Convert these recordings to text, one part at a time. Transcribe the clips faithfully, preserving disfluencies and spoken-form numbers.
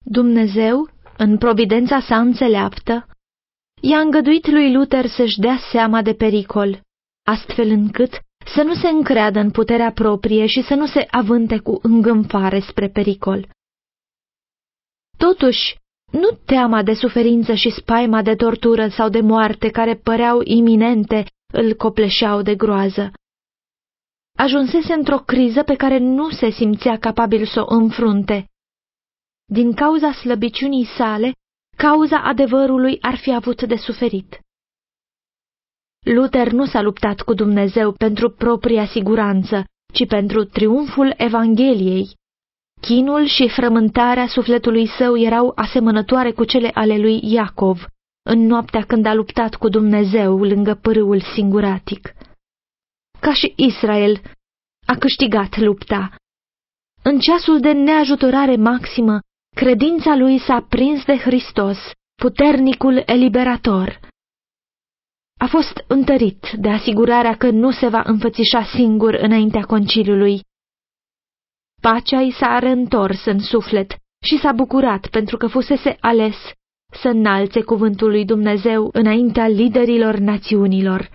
Dumnezeu, în providența sa înțeleaptă, i-a îngăduit lui Luther să-și dea seama de pericol, astfel încât să nu se încreadă în puterea proprie și să nu se avânte cu îngânfare spre pericol. Totuși, nu teama de suferință și spaima de tortură sau de moarte care păreau iminente îl copleșeau de groază. Ajunsese într-o criză pe care nu se simțea capabil să o înfrunte. Din cauza slăbiciunii sale, cauza adevărului ar fi avut de suferit. Luther nu s-a luptat cu Dumnezeu pentru propria siguranță, ci pentru triumful Evangheliei. Chinul și frământarea sufletului său erau asemănătoare cu cele ale lui Iacov, în noaptea când a luptat cu Dumnezeu lângă pârâul singuratic. Ca și Israel, a câștigat lupta. În ceasul de neajutorare maximă, credința lui s-a prins de Hristos, puternicul eliberator. A fost întărit de asigurarea că nu se va înfățișa singur înaintea conciliului. Pacea i s-a reîntors în suflet și s-a bucurat pentru că fusese ales să înalțe cuvântul lui Dumnezeu înaintea liderilor națiunilor.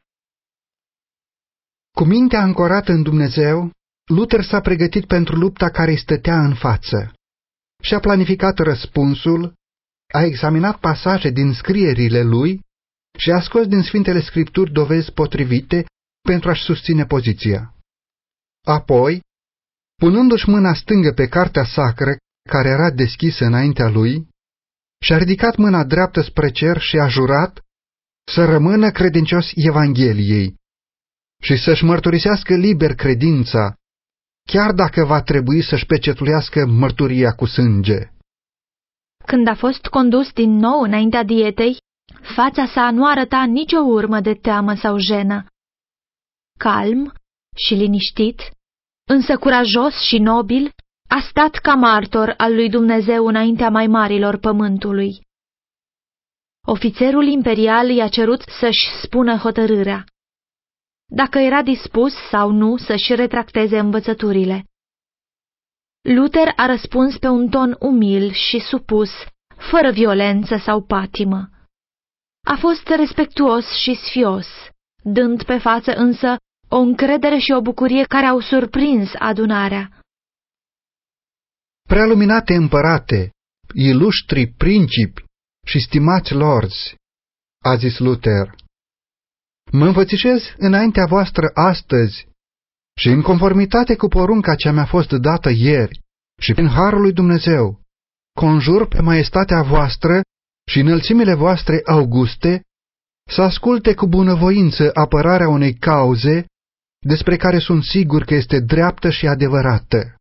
Cu mintea ancorată în Dumnezeu, Luther s-a pregătit pentru lupta care îi stătea în față. Și-a planificat răspunsul, a examinat pasaje din scrierile lui și a scos din Sfintele Scripturi dovezi potrivite pentru a-și susține poziția. Apoi, punându-și mâna stângă pe cartea sacră care era deschisă înaintea lui, și-a ridicat mâna dreaptă spre cer și a jurat să rămână credincios Evangheliei și să-și mărturisească liber credința, chiar dacă va trebui să-și pecetuiască mărturia cu sânge. Când a fost condus din nou înaintea dietei, fața sa nu arăta nicio urmă de teamă sau jenă. Calm și liniștit, însă curajos și nobil, a stat ca martor al lui Dumnezeu înaintea mai marilor pământului. Ofițerul imperial i-a cerut să-și spună hotărârea, dacă era dispus sau nu să-și retracteze învățăturile. Luther a răspuns pe un ton umil și supus, fără violență sau patimă. A fost respectuos și sfios, dând pe față însă o încredere și o bucurie care au surprins adunarea. Prealuminate împărate, iluștri principi și stimați lorzi, a zis Luther, mă înfățișez înaintea voastră astăzi și în conformitate cu porunca ce mi-a fost dată ieri și prin harul lui Dumnezeu, conjur pe maestatea voastră și înălțimile voastre auguste să asculte cu bunăvoință apărarea unei cauze despre care sunt sigur că este dreaptă și adevărată.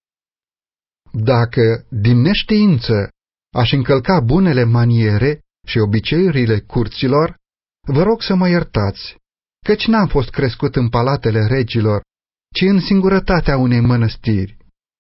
Dacă, din neștiință, aș încălca bunele maniere și obiceiurile curților, vă rog să mă iertați, căci n-am fost crescut în palatele regilor, ci în singurătatea unei mănăstiri.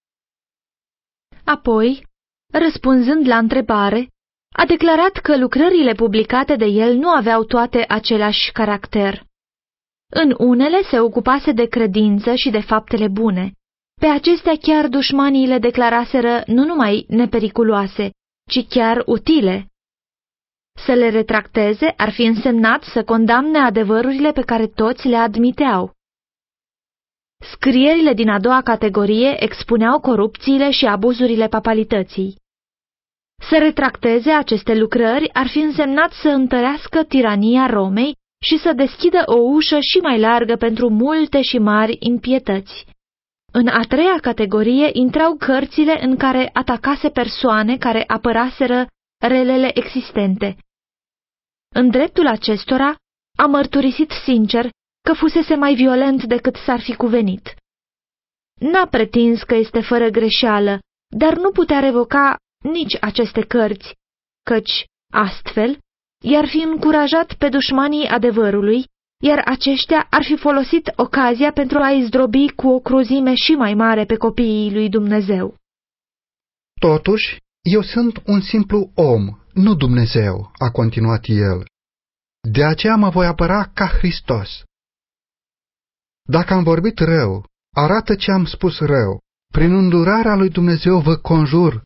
Apoi, răspunzând la întrebare, a declarat că lucrările publicate de el nu aveau toate același caracter. În unele se ocupase de credință și de faptele bune. Pe acestea chiar dușmanii le declaraseră nu numai nepericuloase, ci chiar utile. Să le retracteze ar fi însemnat să condamne adevărurile pe care toți le admiteau. Scrierile din a doua categorie expuneau corupțiile și abuzurile papalității. Să retracteze aceste lucrări ar fi însemnat să întărească tirania Romei și să deschidă o ușă și mai largă pentru multe și mari impietăți. În a treia categorie intrau cărțile în care atacase persoane care apăraseră relele existente. În dreptul acestora, a mărturisit sincer că fusese mai violent decât s-ar fi cuvenit. N-a pretins că este fără greșeală, dar nu putea revoca nici aceste cărți, căci, astfel, i-ar fi încurajat pe dușmanii adevărului, iar aceștia ar fi folosit ocazia pentru a-i zdrobi cu o cruzime și mai mare pe copiii lui Dumnezeu. Totuși, eu sunt un simplu om, nu Dumnezeu, a continuat el. De aceea mă voi apăra ca Hristos. Dacă am vorbit rău, arată ce am spus rău. Prin îndurarea lui Dumnezeu vă conjur,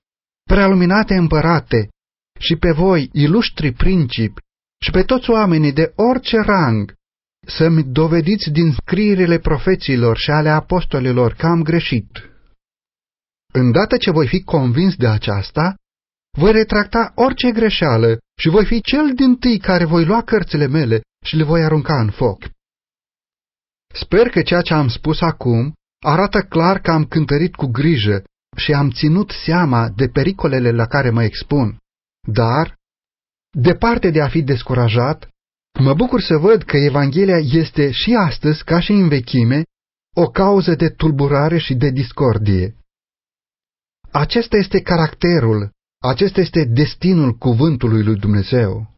prealuminate împărate, și pe voi, iluștri principi, și pe toți oamenii de orice rang, să-mi dovediți din scrierile profeților și ale apostolilor că am greșit. Îndată ce voi fi convins de aceasta, voi retracta orice greșeală și voi fi cel dintâi care voi lua cărțile mele și le voi arunca în foc. Sper că ceea ce am spus acum arată clar că am cântărit cu grijă și am ținut seama de pericolele la care mă expun, dar, departe de a fi descurajat, mă bucur să văd că Evanghelia este și astăzi, ca și în vechime, o cauză de tulburare și de discordie. Acesta este caracterul, acesta este destinul cuvântului lui Dumnezeu.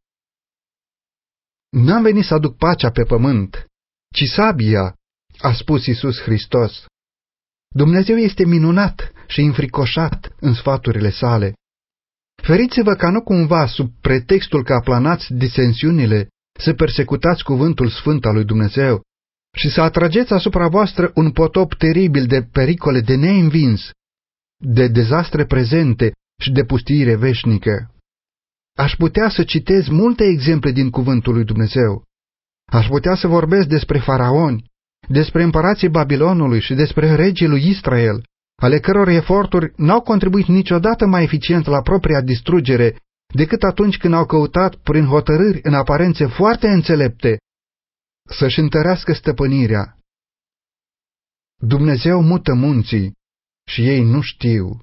N-am venit să aduc pacea pe pământ, ci sabia, a spus Iisus Hristos. Dumnezeu este minunat și înfricoșat în sfaturile sale. Feriți-vă ca nu cumva, sub pretextul că aplanați disensiunile, să persecutați cuvântul sfânt al lui Dumnezeu și să atrageți asupra voastră un potop teribil de pericole de neînvins, de dezastre prezente și de pustiire veșnică. Aș putea să citez multe exemple din cuvântul lui Dumnezeu. Aș putea să vorbesc despre faraoni, despre împărații Babilonului și despre regii lui Israel, ale căror eforturi n-au contribuit niciodată mai eficient la propria distrugere decât atunci când au căutat, prin hotărâri în aparențe foarte înțelepte, să-și întărească stăpânirea. Dumnezeu mută munții și ei nu știu.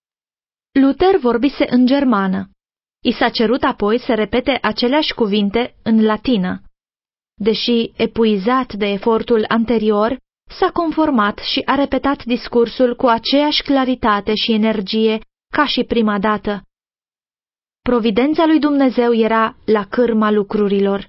Luther vorbise în germană. I s-a cerut apoi să repete aceleași cuvinte în latină. Deși epuizat de efortul anterior, s-a conformat și a repetat discursul cu aceeași claritate și energie ca și prima dată. Providența lui Dumnezeu era la cârma lucrurilor.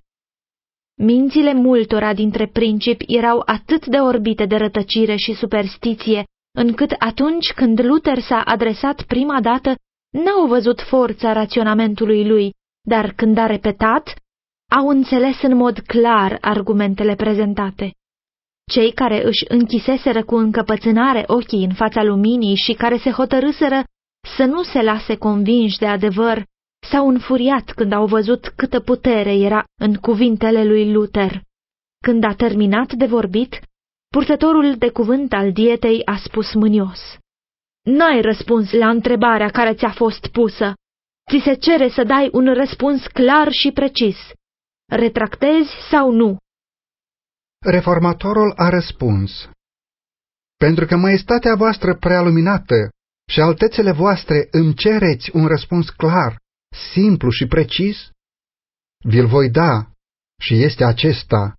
Mințile multora dintre principi erau atât de orbite de rătăcire și superstiție, încât atunci când Luther s-a adresat prima dată, n-au văzut forța raționamentului lui, dar când a repetat, au înțeles în mod clar argumentele prezentate. Cei care își închiseseră cu încăpățânare ochii în fața luminii și care se hotărâseră să nu se lase convinși de adevăr, s-au înfuriat când au văzut câtă putere era în cuvintele lui Luther. Când a terminat de vorbit, purtătorul de cuvânt al dietei a spus mânios: "N-ai răspuns la întrebarea care ți-a fost pusă. Ți se cere să dai un răspuns clar și precis. Retractezi sau nu?" Reformatorul a răspuns: "Pentru că maestatea voastră prealuminată și altețele voastre îmi cereți un răspuns clar, simplu și precis, vi-l voi da și este acesta.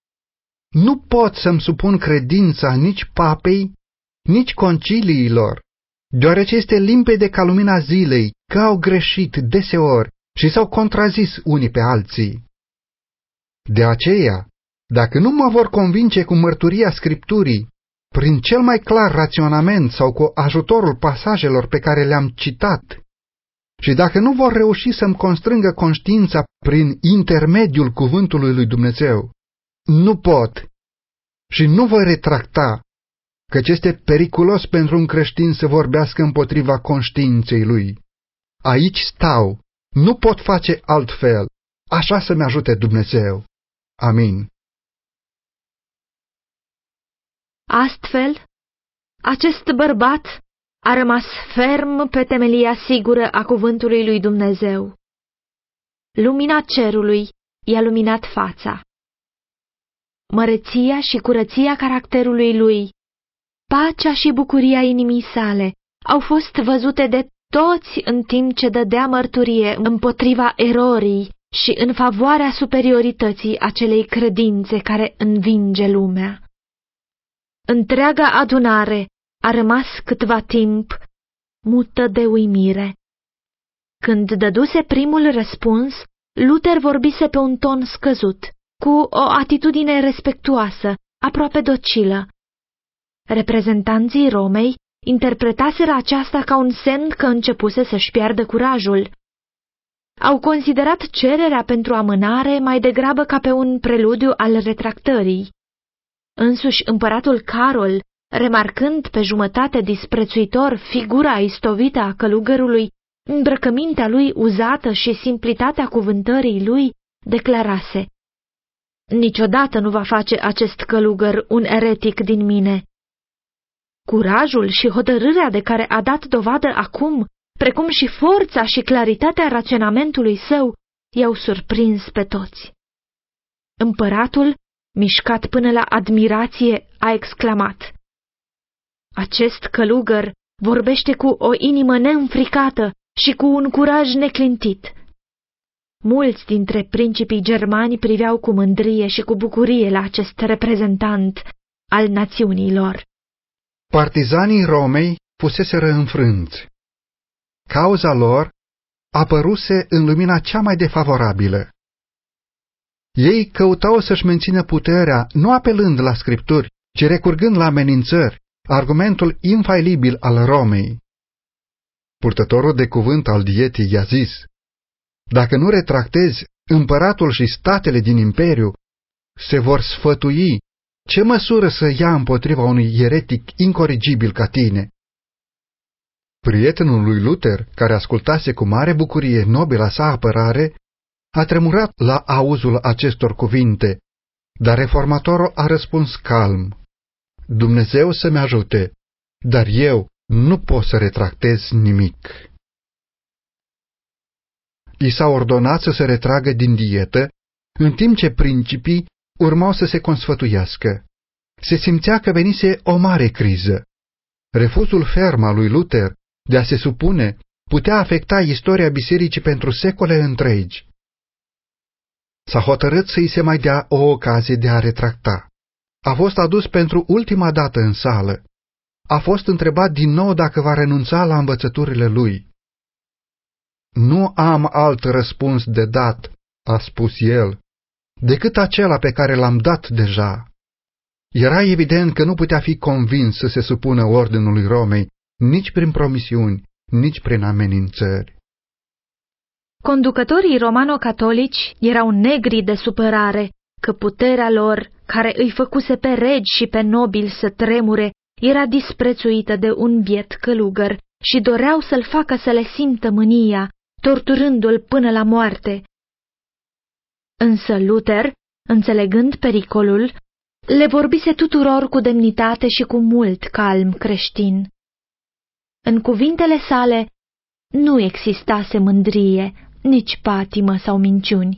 Nu pot să-mi supun credința nici papei, nici conciliilor, deoarece este limpede ca lumina zilei că au greșit deseori și s-au contrazis unii pe alții. De aceea, dacă nu mă vor convinge cu mărturia Scripturii, prin cel mai clar raționament sau cu ajutorul pasajelor pe care le-am citat, și dacă nu vor reuși să-mi constrângă conștiința prin intermediul cuvântului lui Dumnezeu, nu pot și nu voi retracta, căci este periculos pentru un creștin să vorbească împotriva conștiinței lui. Aici stau, nu pot face altfel, așa să-mi ajute Dumnezeu. Amin." Astfel, acest bărbat a rămas ferm pe temelia sigură a cuvântului lui Dumnezeu. Lumina cerului i-a luminat fața. Măreția și curăția caracterului lui, pacea și bucuria inimii sale au fost văzute de toți în timp ce dădea mărturie împotriva erorii și în favoarea superiorității acelei credințe care învinge lumea. Întreaga adunare a rămas câtva timp mută de uimire. Când dăduse primul răspuns, Luther vorbise pe un ton scăzut, cu o atitudine respectuoasă, aproape docilă. Reprezentanții Romei interpretaseră aceasta ca un semn că începuse să-și piardă curajul. Au considerat cererea pentru amânare mai degrabă ca pe un preludiu al retractării. Însuși împăratul Carol, remarcând pe jumătate disprețuitor figura istovită a călugărului, îmbrăcămintea lui uzată și simplitatea cuvântării lui, declarase: „Niciodată nu va face acest călugăr un eretic din mine.” Curajul și hotărârea de care a dat dovadă acum, precum și forța și claritatea raționamentului său, i-au surprins pe toți. Împăratul, mișcat până la admirație, a exclamat: „Acest călugăr vorbește cu o inimă neînfricată și cu un curaj neclintit.” Mulți dintre principii germani priveau cu mândrie și cu bucurie la acest reprezentant al națiunii lor. Partizanii Romei fuseseră înfrânți. Cauza lor apăruse în lumina cea mai defavorabilă. Ei căutau să-și mențină puterea nu apelând la scripturi, ci recurgând la amenințări, argumentul infailibil al Romei. Purtătorul de cuvânt al Dietei i-a zis: „Dacă nu retractezi, împăratul și statele din imperiu se vor sfătui ce măsură să ia împotriva unui eretic incorrigibil ca tine.” Prietenul lui Luther, care ascultase cu mare bucurie nobila sa apărare, a tremurat la auzul acestor cuvinte, dar reformatorul a răspuns calm: „Dumnezeu să-mi ajute, dar eu nu pot să retractez nimic.” I s-a ordonat să se retragă din dietă, în timp ce principii urmau să se consfătuiască. Se simțea că venise o mare criză. Refuzul ferm al lui Luther de a se supune putea afecta istoria bisericii pentru secole întregi. S-a hotărât să-i se mai dea o ocazie de a retracta. A fost adus pentru ultima dată în sală. A fost întrebat din nou dacă va renunța la învățăturile lui. „Nu am alt răspuns de dat,” a spus el, „decât acela pe care l-am dat deja.” Era evident că nu putea fi convins să se supună ordinului Romei, nici prin promisiuni, nici prin amenințări. Conducătorii romano-catolici erau negri de supărare că puterea lor, care îi făcuse pe regi și pe nobili să tremure, era disprețuită de un biet călugăr și doreau să-l facă să le simtă mânia, torturându-l până la moarte. Însă Luther, înțelegând pericolul, le vorbise tuturor cu demnitate și cu mult calm creștin. În cuvintele sale nu existase mândrie, nici patimă sau minciuni.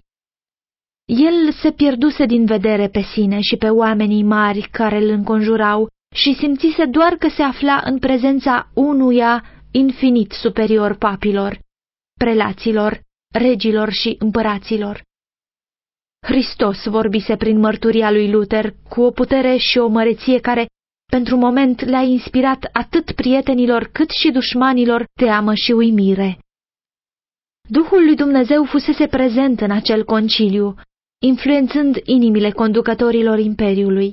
El se pierduse din vedere pe sine și pe oamenii mari care îl înconjurau și simțise doar că se afla în prezența unuia infinit superior papilor, prelaților, regilor și împăraților. Hristos vorbise prin mărturia lui Luther cu o putere și o măreție care, pentru moment, le-a inspirat atât prietenilor cât și dușmanilor teamă și uimire. Duhul lui Dumnezeu fusese prezent în acel conciliu, influențând inimile conducătorilor imperiului.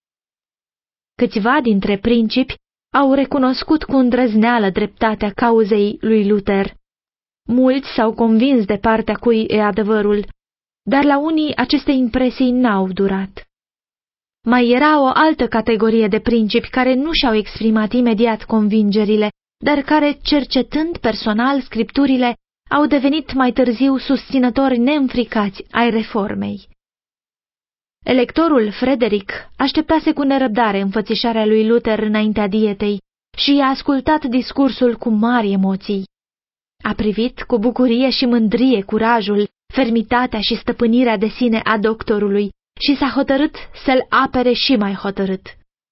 Câțiva dintre principi au recunoscut cu îndrăzneală dreptatea cauzei lui Luther. Mulți s-au convins de partea cui e adevărul, dar la unii aceste impresii n-au durat. Mai era o altă categorie de principi care nu și-au exprimat imediat convingerile, dar care, cercetând personal scripturile, au devenit mai târziu susținători neînfricați ai reformei. Electorul Frederic așteptase cu nerăbdare înfățișarea lui Luther înaintea dietei și i-a ascultat discursul cu mari emoții. A privit cu bucurie și mândrie curajul, fermitatea și stăpânirea de sine a doctorului și s-a hotărât să-l apere și mai hotărât.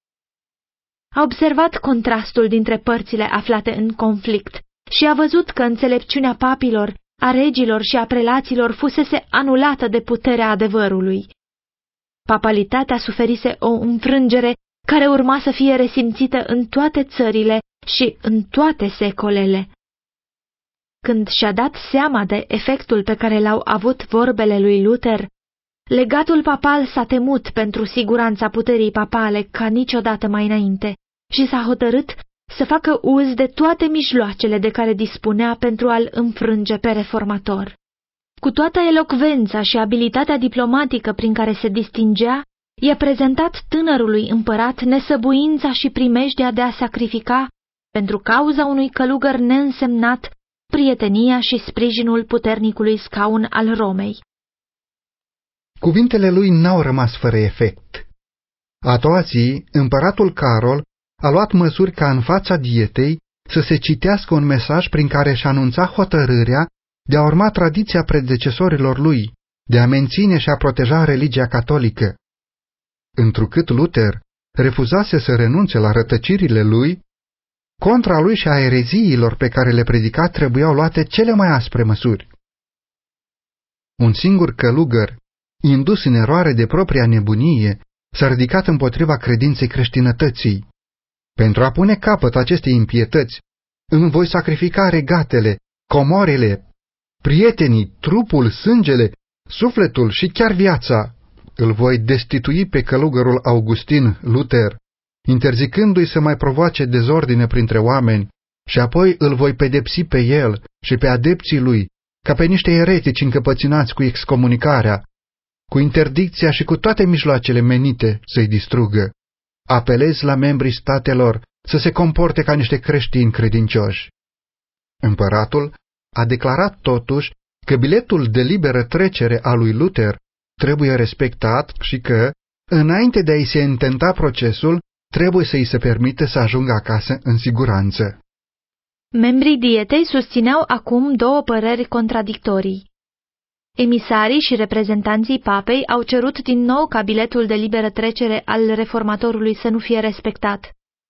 A observat contrastul dintre părțile aflate în conflict și a văzut că înțelepciunea papilor, a regilor și a prelaților fusese anulată de puterea adevărului. Papalitatea suferise o înfrângere care urma să fie resimțită în toate țările și în toate secolele. Când și-a dat seama de efectul pe care l-au avut vorbele lui Luther, legatul papal s-a temut pentru siguranța puterii papale ca niciodată mai înainte și s-a hotărât să facă uz de toate mijloacele de care dispunea pentru a-l înfrânge pe reformator. Cu toată elocvența și abilitatea diplomatică prin care se distingea, i-a prezentat tânărului împărat nesăbuința și primejdea de a sacrifica, pentru cauza unui călugăr neînsemnat, prietenia și sprijinul puternicului scaun al Romei. Cuvintele lui n-au rămas fără efect. A doua zi, împăratul Carol a luat măsuri ca în fața dietei să se citească un mesaj prin care își anunța hotărârea de a urma tradiția predecesorilor lui, de a menține și a proteja religia catolică. Întrucât Luther refuzase să renunțe la rătăcirile lui, contra lui și a ereziilor pe care le predica trebuiau luate cele mai aspre măsuri. Un singur călugăr, indus în eroare de propria nebunie, s-a ridicat împotriva credinței creștinătății. Pentru a pune capăt acestei impietăți, îmi voi sacrifica regatele, comorele, prietenii, trupul, sângele, sufletul și chiar viața. Îl voi destitui pe călugărul Augustin Luther, interzicându-i să mai provoace dezordine printre oameni, și apoi îl voi pedepsi pe el și pe adepții lui, ca pe niște eretici încăpățânați cu excomunicarea, cu interdicția și cu toate mijloacele menite să-i distrugă. Apelez la membrii statelor să se comporte ca niște creștini credincioși. Împăratul a declarat totuși că biletul de liberă trecere a lui Luther trebuie respectat și că, înainte de a-i se intenta procesul, trebuie să-i se permite să ajungă acasă în siguranță. Membrii dietei susțineau acum două păreri contradictorii. Emisarii și reprezentanții papei au cerut din nou ca biletul de liberă trecere al reformatorului să nu fie respectat.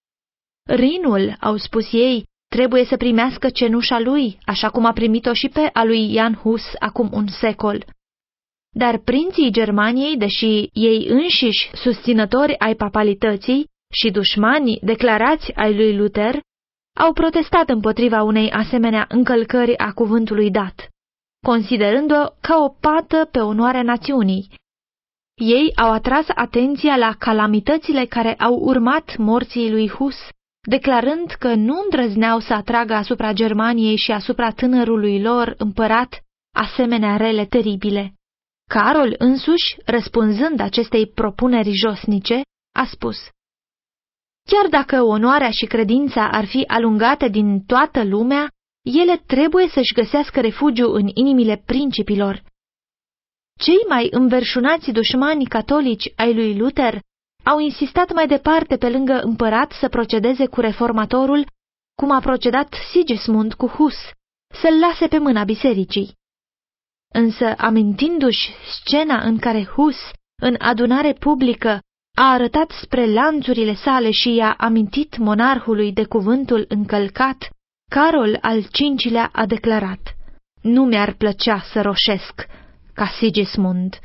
Rinul, au spus ei, trebuie să primească cenușa lui, așa cum a primit-o și pe a lui Jan Hus acum un secol. Dar prinții Germaniei, deși ei înșiși susținători ai papalității și dușmani declarați ai lui Luther, au protestat împotriva unei asemenea încălcări a cuvântului dat, considerând-o ca o pată pe onoarea națiunii. Ei au atras atenția la calamitățile care au urmat morții lui Hus, declarând că nu îndrăzneau să atragă asupra Germaniei și asupra tânărului lor împărat asemenea rele teribile. Carol însuși, răspunzând acestei propuneri josnice, a spus: chiar dacă onoarea și credința ar fi alungate din toată lumea, ele trebuie să-și găsească refugiu în inimile principilor. Cei mai înverșunați dușmani catolici ai lui Luther au insistat mai departe pe lângă împărat să procedeze cu reformatorul, cum a procedat Sigismund cu Hus, să-l lase pe mâna bisericii. Însă, amintindu-și scena în care Hus, în adunare publică, a arătat spre lanțurile sale și i-a amintit monarhului de cuvântul încălcat, Carol al cincilea a declarat: nu mi-ar plăcea să roșesc ca Sigismund.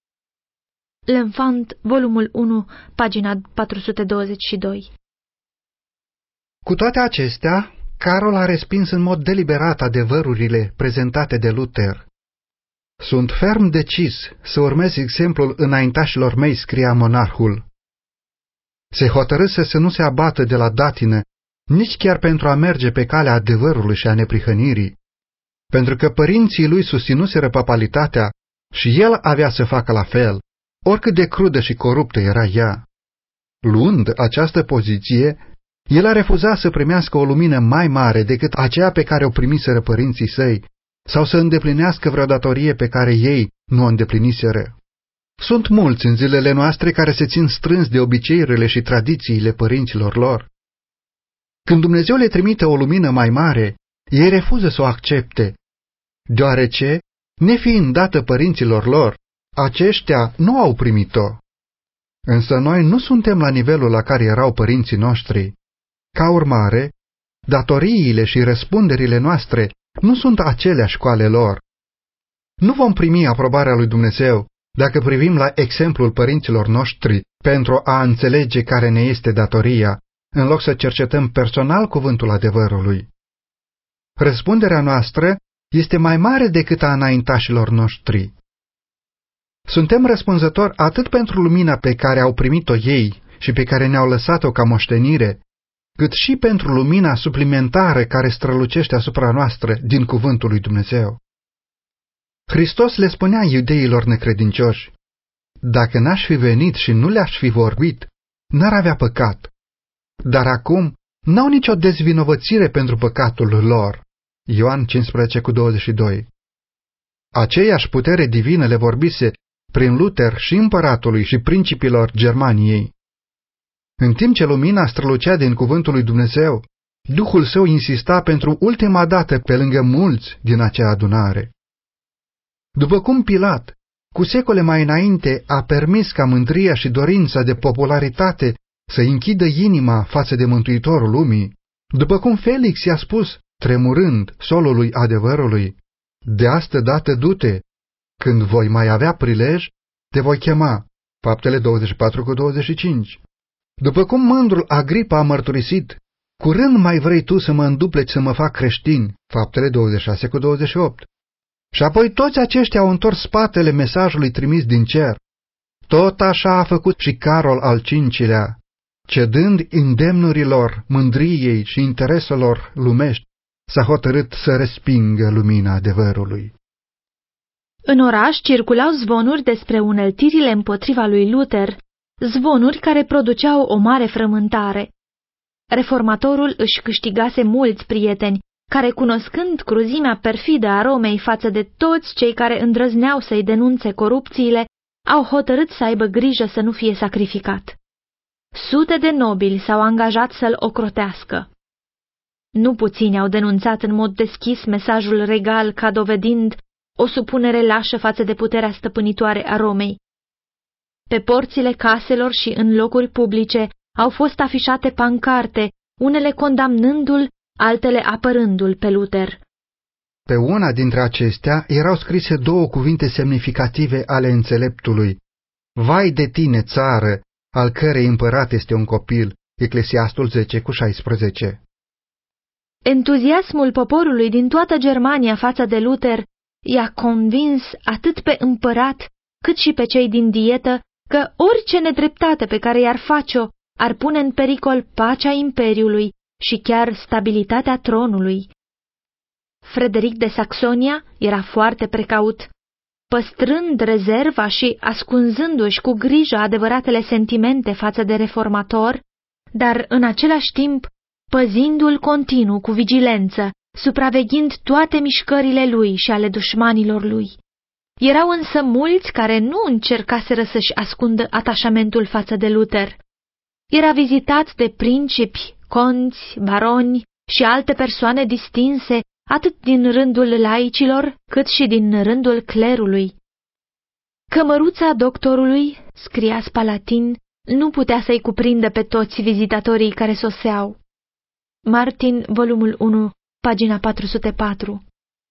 L'Enfant, volumul unu, pagina patru sute douăzeci și doi. Cu toate acestea, Carol a respins în mod deliberat adevărurile prezentate de Luther. Sunt ferm decis să urmez exemplul înaintașilor mei, scria monarhul. Se hotărâse să nu se abată de la datină, nici chiar pentru a merge pe calea adevărului și a neprihănirii, pentru că părinții lui susținuseră papalitatea și el avea să facă la fel, oricât de crudă și coruptă era ea. Luând această poziție, el a refuzat să primească o lumină mai mare decât aceea pe care o primiseră părinții săi, sau să îndeplinească vreo datorie pe care ei nu o îndepliniseră. Sunt mulți în zilele noastre care se țin strâns de obiceiurile și tradițiile părinților lor. Când Dumnezeu le trimite o lumină mai mare, ei refuză să o accepte, deoarece, nefiind dată părinților lor, aceștia nu au primit-o. Însă noi nu suntem la nivelul la care erau părinții noștri. Ca urmare, datoriile și răspunderile noastre nu sunt aceleași cu ale lor. Nu vom primi aprobarea lui Dumnezeu dacă privim la exemplul părinților noștri pentru a înțelege care ne este datoria, în loc să cercetăm personal cuvântul adevărului. Răspunderea noastră este mai mare decât a înaintașilor noștri. Suntem răspunzători atât pentru lumina pe care au primit-o ei și pe care ne-au lăsat-o ca moștenire, cât și pentru lumina suplimentară care strălucește asupra noastră din cuvântul lui Dumnezeu. Hristos le spunea iudeilor necredincioși: dacă n-aș fi venit și nu le-aș fi vorbit, n-ar avea păcat, dar acum n-au nicio dezvinovățire pentru păcatul lor. Ioan cincisprezece cu douăzeci și doi. Aceeași putere divină le vorbise prin Luther și împăratului și principilor Germaniei. În timp ce lumina strălucea din cuvântul lui Dumnezeu, Duhul Său insista pentru ultima dată pe lângă mulți din acea adunare. După cum Pilat, cu secole mai înainte, a permis ca mândria și dorința de popularitate să închidă inima față de Mântuitorul lumii, după cum Felix i-a spus, tremurând solului adevărului, de astă dată du-te, când voi mai avea prilej, te voi chema, Faptele douăzeci și patru cu douăzeci și cinci. După cum mândrul Agripa a mărturisit, curând mai vrei tu să mă îndupleci să mă fac creștin, Faptele douăzeci și șase cu douăzeci și opt. Și apoi toți aceștia au întors spatele mesajului trimis din cer. Tot așa a făcut și Carol al cincilea, cedând îndemnurilor, mândriei și intereselor lumești, s-a hotărât să respingă lumina adevărului. În oraș circulau zvonuri despre uneltirile împotriva lui Luther, zvonuri care produceau o mare frământare. Reformatorul își câștigase mulți prieteni, care, cunoscând cruzimea perfidă a Romei față de toți cei care îndrăzneau să-i denunțe corupțiile, au hotărât să aibă grijă să nu fie sacrificat. Sute de nobili s-au angajat să-l ocrotească. Nu puțini au denunțat în mod deschis mesajul regal ca dovedind o supunere lașă față de puterea stăpânitoare a Romei. Pe porțile caselor și în locuri publice au fost afișate pancarte, unele condamnându-l, altele apărându-l pe Luther. Pe una dintre acestea erau scrise două cuvinte semnificative ale înțeleptului. Vai de tine, țară, al cărei împărat este un copil, Eclesiastul zece cu șaisprezece. Entuziasmul poporului din toată Germania față de Luther i-a convins atât pe împărat, cât și pe cei din dietă, că orice nedreptate pe care i-ar face-o ar pune în pericol pacea imperiului și chiar stabilitatea tronului. Frederic de Saxonia era foarte precaut, păstrând rezerva și ascunzându-și cu grijă adevăratele sentimente față de reformator, dar în același timp păzindu-l continuu cu vigilență, supraveghind toate mișcările lui și ale dușmanilor lui. Erau însă mulți care nu încercaseră să-și ascundă atașamentul față de Luther. Era vizitat de principi, conți, baroni și alte persoane distinse, atât din rândul laicilor, cât și din rândul clerului. Cămăruța doctorului, scria Spalatin, nu putea să-i cuprindă pe toți vizitatorii care soseau. Martin, volumul unu, pagina patru sute patru.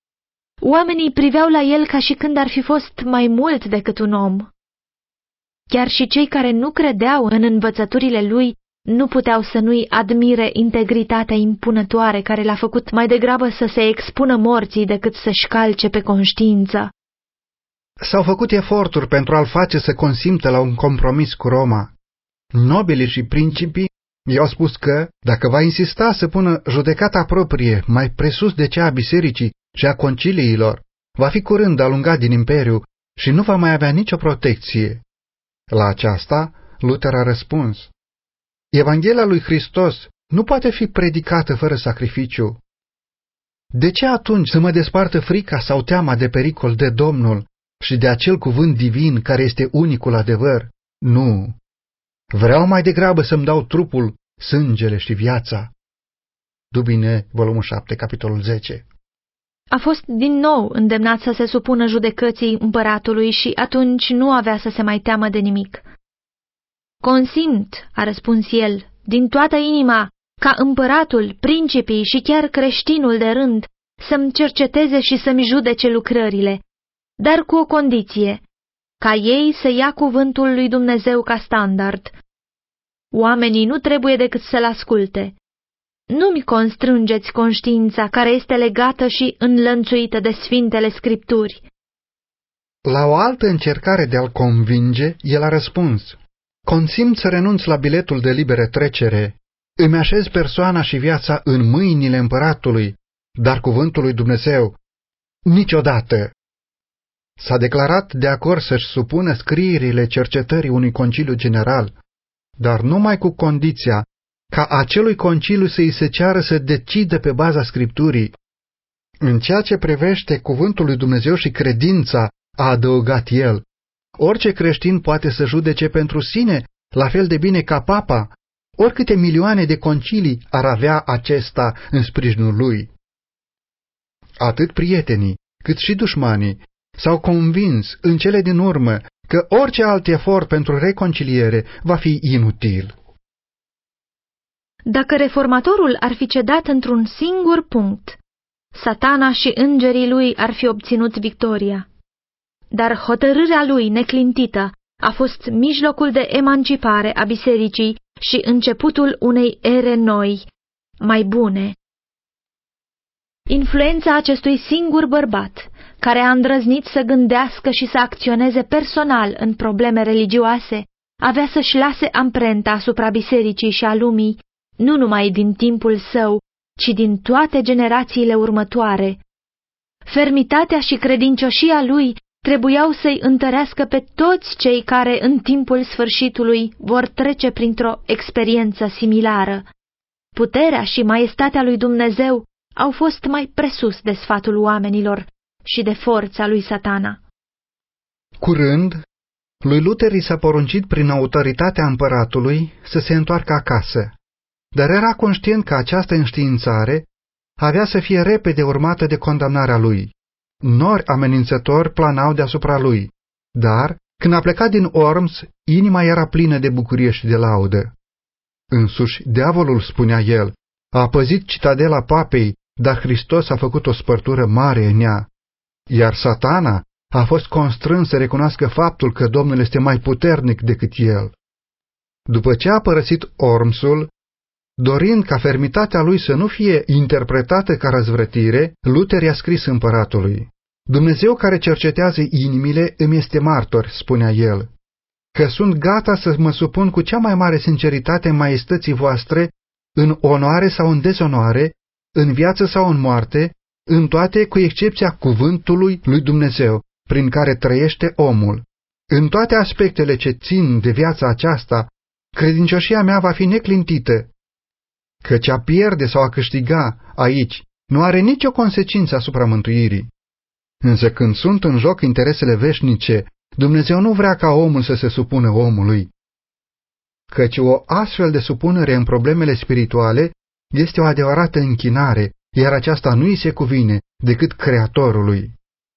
Oamenii priveau la el ca și când ar fi fost mai mult decât un om. Chiar și cei care nu credeau în învățăturile lui nu puteau să nu-i admire integritatea impunătoare care l-a făcut mai degrabă să se expună morții decât să-și calce pe conștiință. S-au făcut eforturi pentru a-l face să consimtă la un compromis cu Roma. Nobilii și principii i-au spus că, dacă va insista să pună judecata proprie mai presus de cea a bisericii și a conciliilor, va fi curând alungat din imperiu și nu va mai avea nicio protecție. La aceasta, Luther a răspuns: Evanghelia lui Hristos nu poate fi predicată fără sacrificiu. De ce atunci să mă despartă frica sau teama de pericol de Domnul și de acel cuvânt divin care este unicul adevăr? Nu! Vreau mai degrabă să-mi dau trupul, sângele și viața. Dubine, volumul șapte, capitolul zece. A fost din nou îndemnat să se supună judecății împăratului și atunci nu avea să se mai teamă de nimic. Consimt, a răspuns el, din toată inima, ca împăratul, principii și chiar creștinul de rând să-mi cerceteze și să-mi judece lucrările, dar cu o condiție, ca ei să ia cuvântul lui Dumnezeu ca standard. Oamenii nu trebuie decât să-l asculte. Nu-mi constrângeți conștiința care este legată și înlănțuită de Sfintele Scripturi. La o altă încercare de a-l convinge, el a răspuns: Consimt să renunț la biletul de liberă trecere, îmi așez persoana și viața în mâinile împăratului, dar cuvântul lui Dumnezeu, niciodată. S-a declarat de acord să-și supună scrierile cercetării unui conciliu general, dar numai cu condiția ca acelui conciliu să-i se ceară să decidă pe baza Scripturii. În ceea ce privește cuvântul lui Dumnezeu și credința, a adăugat el, orice creștin poate să judece pentru sine, la fel de bine ca papa, oricâte milioane de concilii ar avea acesta în sprijinul lui. Atât prietenii, cât și dușmanii s-au convins în cele din urmă că orice alt efort pentru reconciliere va fi inutil. Dacă reformatorul ar fi cedat într-un singur punct, Satana și îngerii lui ar fi obținut victoria. Dar hotărârea lui neclintită a fost mijlocul de emancipare a bisericii și începutul unei ere noi, mai bune. Influența acestui singur bărbat, care a îndrăznit să gândească și să acționeze personal în probleme religioase, avea să-și lase amprenta asupra bisericii și a lumii, nu numai din timpul său, ci din toate generațiile următoare. Fermitatea și credincioșia lui trebuiau să-i întărească pe toți cei care în timpul sfârșitului vor trece printr-o experiență similară. Puterea și maestatea lui Dumnezeu au fost mai presus de sfatul oamenilor și de forța lui Satana. Curând, lui Luther i s-a poruncit prin autoritatea împăratului să se întoarcă acasă, dar era conștient că această înștiințare avea să fie repede urmată de condamnarea lui. Nori amenințători planau deasupra lui, dar, când a plecat din Worms, inima era plină de bucurie și de laudă. Însuși, diavolul, spunea el, a păzit citadela papei, dar Hristos a făcut o spărtură mare în ea, iar Satana a fost constrâns să recunoască faptul că Domnul este mai puternic decât el. După ce a părăsit Wormsul, dorind ca fermitatea lui să nu fie interpretată ca răzvrătire, Luther i-a scris împăratului: Dumnezeu care cercetează inimile îmi este martor, spunea el, că sunt gata să mă supun cu cea mai mare sinceritate maiestății voastre, în onoare sau în dezonoare, în viață sau în moarte, în toate cu excepția cuvântului lui Dumnezeu, prin care trăiește omul. În toate aspectele ce țin de viața aceasta, credincioșia mea va fi neclintită, căci a pierde sau a câștiga aici nu are nicio consecință asupra mântuirii. Însă când sunt în joc interesele veșnice, Dumnezeu nu vrea ca omul să se supună omului, căci o astfel de supunere în problemele spirituale este o adevărată închinare, iar aceasta nu îi se cuvine decât Creatorului.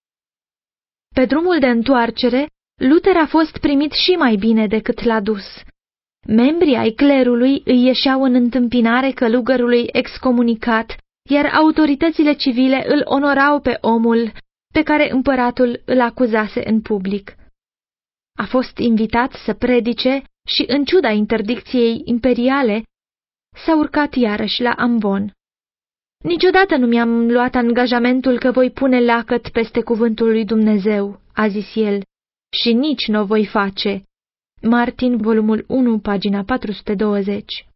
Pe drumul de întoarcere, Luther a fost primit și mai bine decât l-a dus. Membrii ai clerului îi ieșeau în întâmpinare călugărului excomunicat, iar autoritățile civile îl onorau pe omul pe care împăratul îl acuzase în public. A fost invitat să predice și, în ciuda interdicției imperiale, s-a urcat iarăși la ambon. Niciodată nu mi-am luat angajamentul că voi pune lacăt peste cuvântul lui Dumnezeu, a zis el, și nici nu o voi face. Martin, volumul unu, pagina patru sute douăzeci.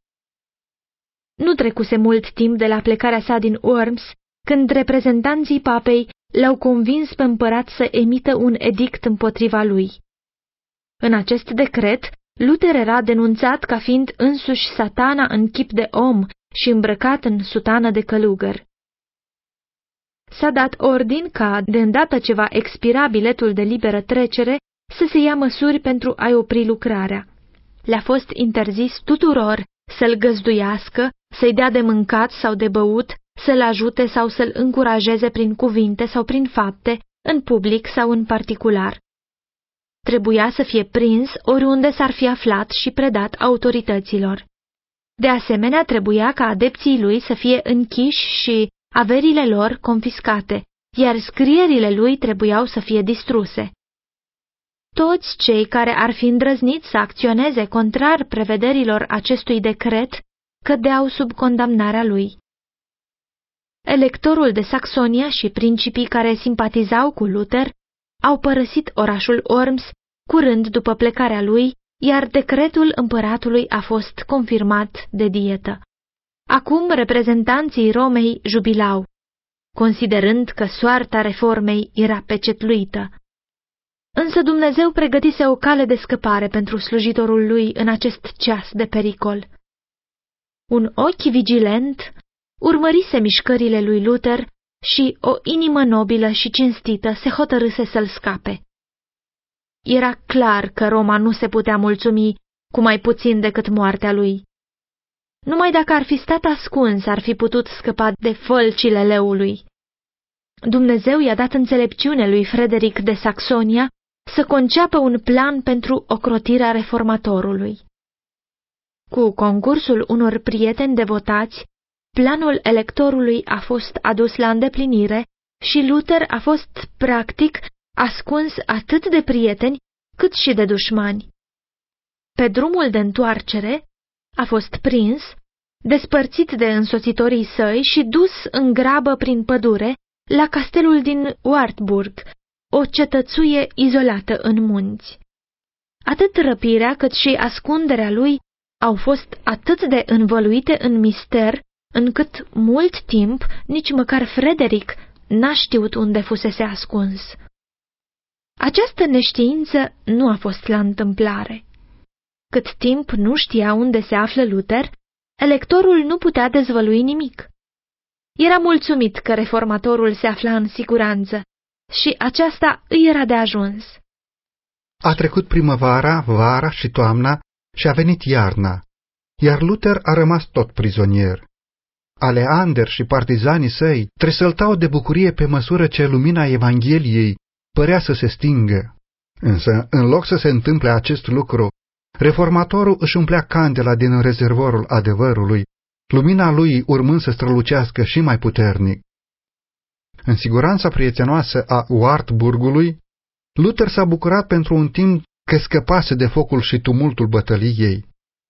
Nu trecuse mult timp de la plecarea sa din Worms, când reprezentanții papei l-au convins pe împărat să emită un edict împotriva lui. În acest decret, Luther era denunțat ca fiind însuși Satana în chip de om și îmbrăcat în sutană de călugăr. S-a dat ordin ca, de îndată ce va expira biletul de liberă trecere, să se ia măsuri pentru a-i opri lucrarea. Le-a fost interzis tuturor să-l găzduiască, să-i dea de mâncat sau de băut, să-l ajute sau să-l încurajeze prin cuvinte sau prin fapte, în public sau în particular. Trebuia să fie prins oriunde s-ar fi aflat și predat autorităților. De asemenea, trebuia ca adepții lui să fie închiși și averile lor confiscate, iar scrierile lui trebuiau să fie distruse. Toți cei care ar fi îndrăznit să acționeze contrar prevederilor acestui decret cădeau sub condamnarea lui. Electorul de Saxonia și principii care simpatizau cu Luther au părăsit orașul Worms curând după plecarea lui, iar decretul împăratului a fost confirmat de dietă. Acum reprezentanții Romei jubilau, considerând că soarta reformei era pecetluită. Însă Dumnezeu pregătise o cale de scăpare pentru slujitorul lui în acest ceas de pericol. Un ochi vigilent urmărise mișcările lui Luther și o inimă nobilă și cinstită se hotărâse să-l scape. Era clar că Roma nu se putea mulțumi cu mai puțin decât moartea lui. Numai dacă ar fi stat ascuns, ar fi putut scăpa de fălcile leului. Dumnezeu i-a dat înțelepciune lui Frederic de Saxonia să conceapă un plan pentru ocrotirea reformatorului. Cu concursul unor prieteni devotați, planul electorului a fost adus la îndeplinire și Luther a fost, practic, ascuns atât de prieteni cât și de dușmani. Pe drumul de întoarcere a fost prins, despărțit de însoțitorii săi și dus în grabă prin pădure la castelul din Wartburg, o cetățuie izolată în munți. Atât răpirea cât și ascunderea lui au fost atât de învăluite în mister, încât mult timp nici măcar Frederic n-a știut unde fusese ascuns. Această neștiință nu a fost la întâmplare. Cât timp nu știa unde se află Luther, electorul nu putea dezvălui nimic. Era mulțumit că reformatorul se afla în siguranță și aceasta îi era de ajuns. A trecut primăvara, vara și toamna și a venit iarna, iar Luther a rămas tot prizonier. Aleander și partizanii săi tresăltau de bucurie pe măsură ce lumina Evangheliei părea să se stingă. Însă, în loc să se întâmple acest lucru, reformatorul își umplea candela din rezervorul adevărului, lumina lui urmând să strălucească și mai puternic. În siguranța prietenoasă a Wartburgului, Luther s-a bucurat pentru un timp că scăpase de focul și tumultul bătăliei.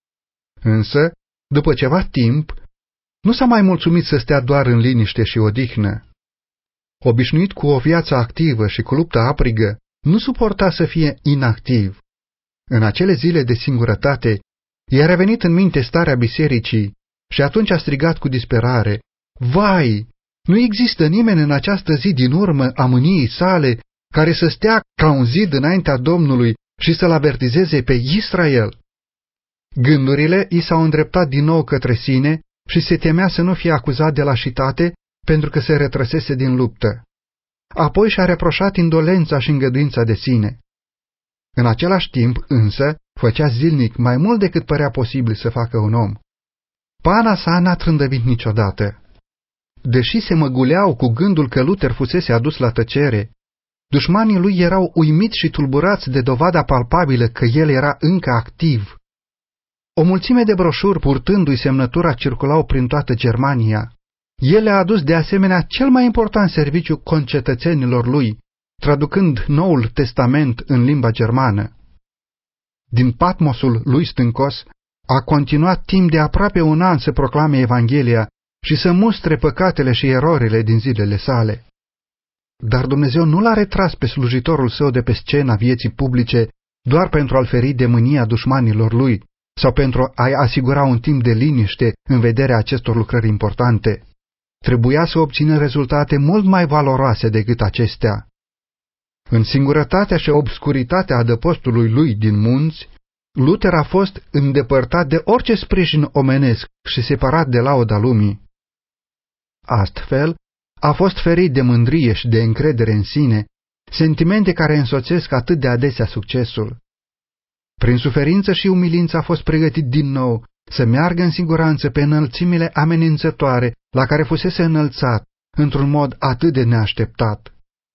Însă, după ceva timp, nu s-a mai mulțumit să stea doar în liniște și odihnă. Obișnuit cu o viață activă și cu luptă aprigă, nu suporta să fie inactiv. În acele zile de singurătate, i-a revenit în minte starea bisericii și atunci a strigat cu disperare: „Vai, nu există nimeni în această zi din urmă a mâniei sale care să stea ca un zid înaintea Domnului și să-l avertizeze pe Israel?” Gândurile i s-au îndreptat din nou către sine și se temea să nu fie acuzat de lașitate pentru că se retrăsese din luptă. Apoi și-a reproșat indolența și îngăduința de sine. În același timp, însă, făcea zilnic mai mult decât părea posibil să facă un om. Pana sa n-a trândăvit niciodată. Deși se măguleau cu gândul că Luther fusese adus la tăcere, dușmanii lui erau uimiți și tulburați de dovada palpabilă că el era încă activ. O mulțime de broșuri purtându-i semnătura circulau prin toată Germania. El a adus de asemenea cel mai important serviciu concetățenilor lui, traducând Noul Testament în limba germană. Din Patmosul lui stâncos, a continuat timp de aproape un an să proclame Evanghelia și să mustre păcatele și erorile din zilele sale. Dar Dumnezeu nu l-a retras pe slujitorul său de pe scena vieții publice doar pentru a-l feri de mânia dușmanilor lui sau pentru a-i asigura un timp de liniște în vederea acestor lucrări importante. Trebuia să obțină rezultate mult mai valoroase decât acestea. În singurătatea și obscuritatea adăpostului lui din munți, Luther a fost îndepărtat de orice sprijin omenesc și separat de lauda lumii. Astfel, a fost ferit de mândrie și de încredere în sine, sentimente care însoțesc atât de adesea succesul. Prin suferință și umilință a fost pregătit din nou să meargă în siguranță pe înălțimile amenințătoare la care fusese înălțat, într-un mod atât de neașteptat.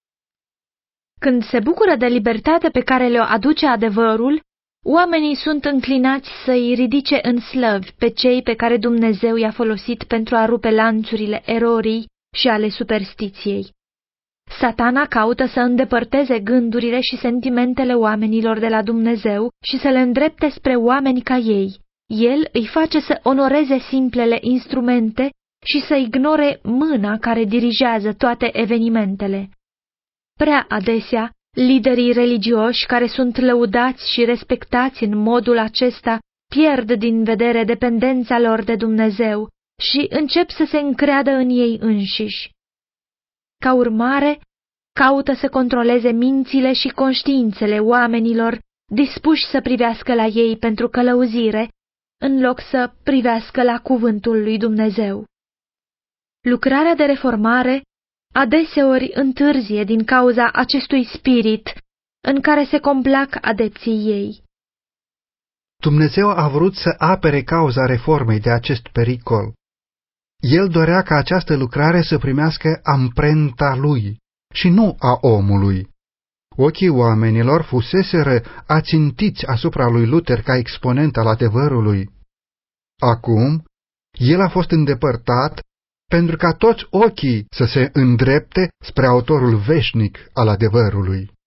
Când se bucură de libertate pe care le-o aduce adevărul, oamenii sunt înclinați să-i ridice în slăvi pe cei pe care Dumnezeu i-a folosit pentru a rupe lanțurile erorii și ale superstiției. Satana caută să îndepărteze gândurile și sentimentele oamenilor de la Dumnezeu și să le îndrepte spre oameni ca ei. El îi face să onoreze simplele instrumente și să ignore mâna care dirigează toate evenimentele. Prea adesea, liderii religioși care sunt lăudați și respectați în modul acesta pierd din vedere dependența lor de Dumnezeu și încep să se încreadă în ei înșiși. Ca urmare, caută să controleze mințile și conștiințele oamenilor dispuși să privească la ei pentru călăuzire, în loc să privească la cuvântul lui Dumnezeu. Lucrarea de reformare adeseori întârzie din cauza acestui spirit în care se complac adepții ei. Dumnezeu a vrut să apere cauza reformei de acest pericol. El dorea ca această lucrare să primească amprenta lui și nu a omului. Ochii oamenilor fuseseră ațintiți asupra lui Luther ca exponent al adevărului. Acum, el a fost îndepărtat pentru ca toți ochii să se îndrepte spre autorul veșnic al adevărului.